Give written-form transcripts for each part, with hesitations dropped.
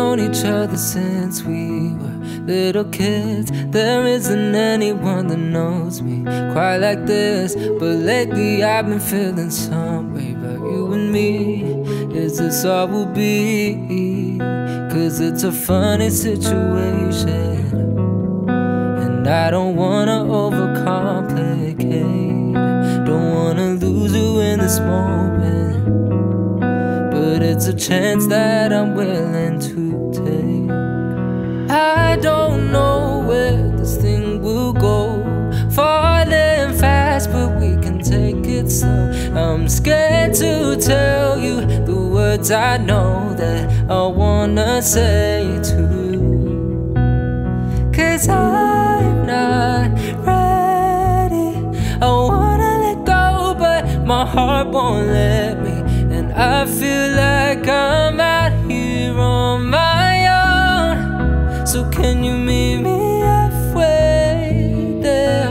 known each other since we were little kids. There isn't anyone that knows me quite like this. But lately I've been feeling some way about you and me. Is this all we'll be? 'Cause it's a funny situation, and I don't wanna overcomplicate. Don't wanna lose you in this moment, but it's a chance that I'm willing to take. I don't know where this thing will go, falling fast, but we can take it slow. I'm scared to tell you the words I know that I wanna say to you, 'cause I'm not ready. I wanna let go, but my heart won't let me. And I feel like I'm out here on my own. So can you meet me halfway there?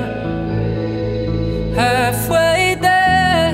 Halfway there.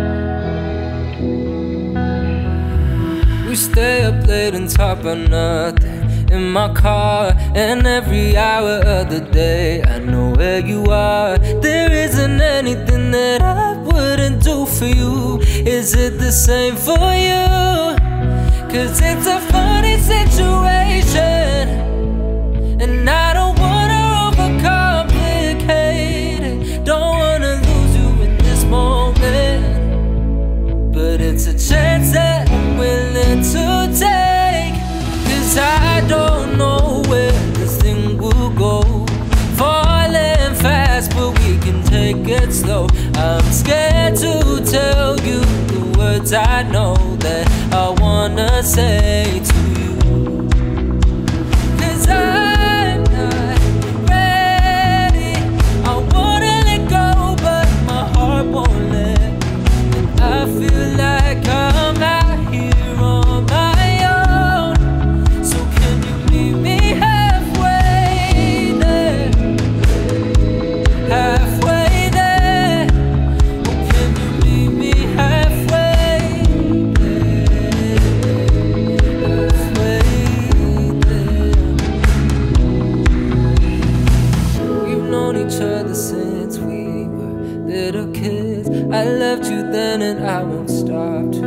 We stay up late and talk about nothing in my car, and every hour of the day I know where you are. There isn't anything that I wouldn't do for you. Is it the same for you? 'Cause it's a funny situation, and I don't wanna overcomplicate it. Don't wanna lose you in this moment, but it's a chance that I'm willing to take. 'Cause I don't know where this thing will go, falling fast, but we can take it slow. I'm scared to tell you the words I know that I wanna say to you, 'cause I'm not ready. I wanna let go, but my heart won't let me. And I feel like I'm out here on my own. So can you meet me halfway there? Halfway there. Oh, can you meet me halfway there? Halfway there. We've known each other since we were little kids. I left you then and I won't stop to